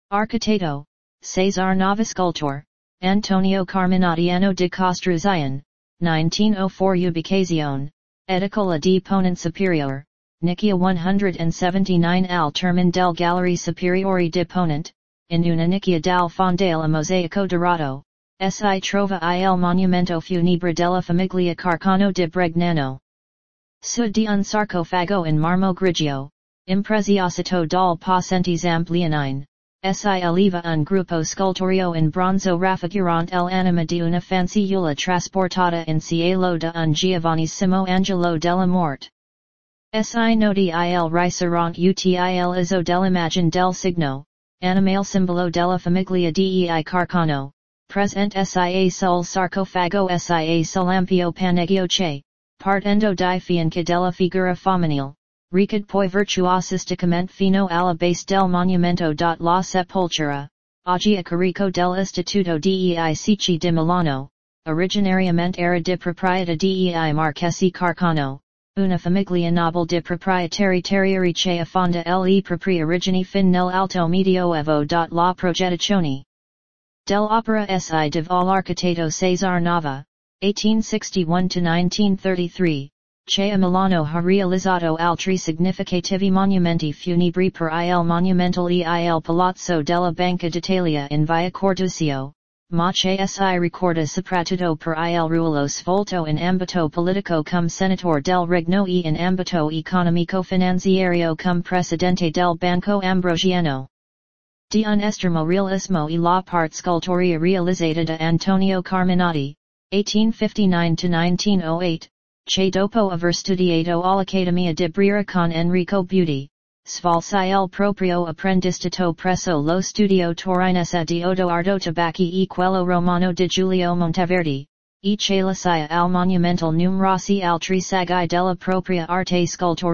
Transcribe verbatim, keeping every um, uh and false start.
Arquiteto, Cesar Nava Scultor, Antonio Carminati Anno de Costruzione, nineteen oh four Ubicazione, Edicola di Ponente Superiore, Nicchia one seventy-nine al termine del Gallery Superiore di Ponente, in una nicchia dal fondale a mosaico dorato, si trova il monumento funebre della famiglia Carcano di Bregnano. Su di un sarcofago in marmo grigio, impreziosito dal possentes amplianine, si eleva un gruppo scultoreo in bronzo raffigurant l'anima di una fanciulla trasportata in cielo da un Giovannissimo Angelo della Morte. Si noti il riseront util izzo dell'immagine del signo, animale simbolo della famiglia dei Carcano, present sia sul sarcofago sia sull'ampio panegio che, partendo di fianchi della figura femminile, recad poi virtuosisticamente fino alla base del monumento. La sepoltura, oggi a carico dell'Istituto dei Cicci di Milano, originariamente era di proprietà dei Marchesi Carcano, una famiglia nobile di proprietari terrieri che affonda le proprie origini fin nell'alto medioevo. La progettazione dell'opera si div all'architetto Cesar Nava, eighteen sixty-one to nineteen thirty-three, che a Milano ha realizzato altri significativi monumenti funebri per il Monumentale e il Palazzo della Banca d'Italia in via Corduccio, ma che si ricorda soprattutto per il ruolo svolto in ambito politico come senatore del Regno e in ambito economico-finanziario come presidente del Banco Ambrosiano. Di un estremo realismo e la parte scultorea realizzata da Antonio Carminati, eighteen fifty-nine to nineteen oh eight, che dopo aver studiato all'Accademia di Brera con Enrico Buti, svolse il proprio apprendistato presso lo studio torinese di Odoardo Tabacchi e quello romano di Giulio Monteverdi, e che lascia al monumental numerosi altri saggi della propria arte scultorea.